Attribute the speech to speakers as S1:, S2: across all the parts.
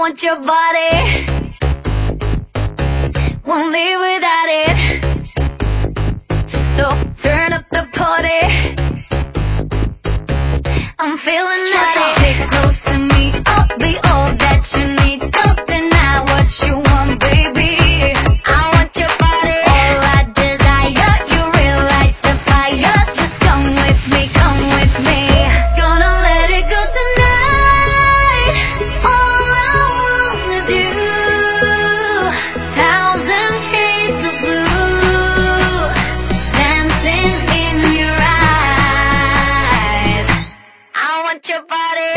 S1: want your body, won't live without it. So turn up the party, I'm feeling naughty. Get close to me, I'll be all that you need. Don't deny what you want, baby. I want your body, all I desire. You realize the fire. Just come with me, come with me. Gonna let it go tonight. All I want is you. Thousand shades of blue, dancing in your eyes. I want your body.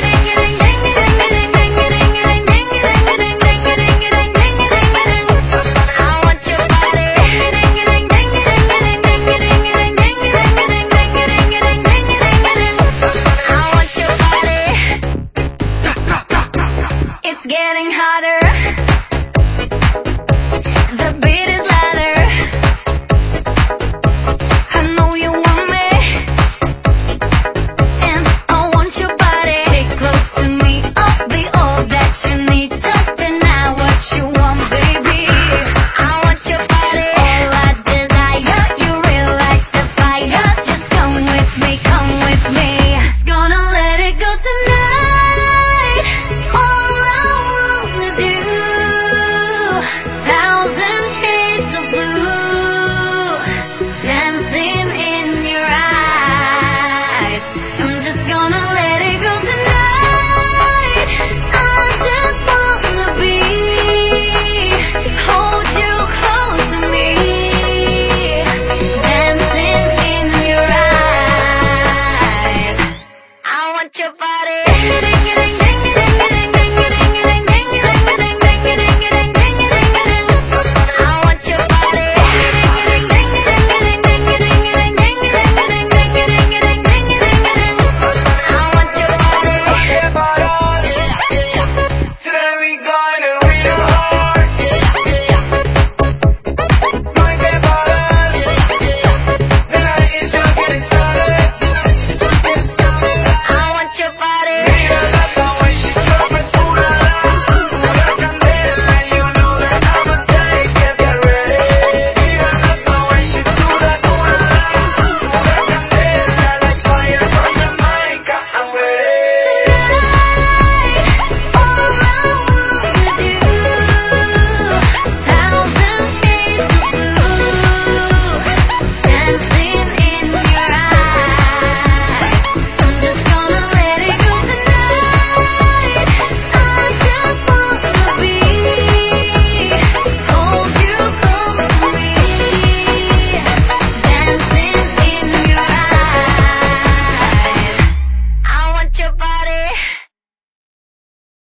S1: It's getting hotter. The beat is louder. I know you want me, and I want your body. Get close to me, I'll be all that you need. Don't deny what you want, baby. I want your body, all I desire. You realize the fire. Just come with me, come with me. Gonna let it go tonight. All I want is you. Thousand shades of blue, dancing in your eyes. I'm just gonna let it go tonight. I just wanna be, hold you close to me, dancing in your eyes. I want your body.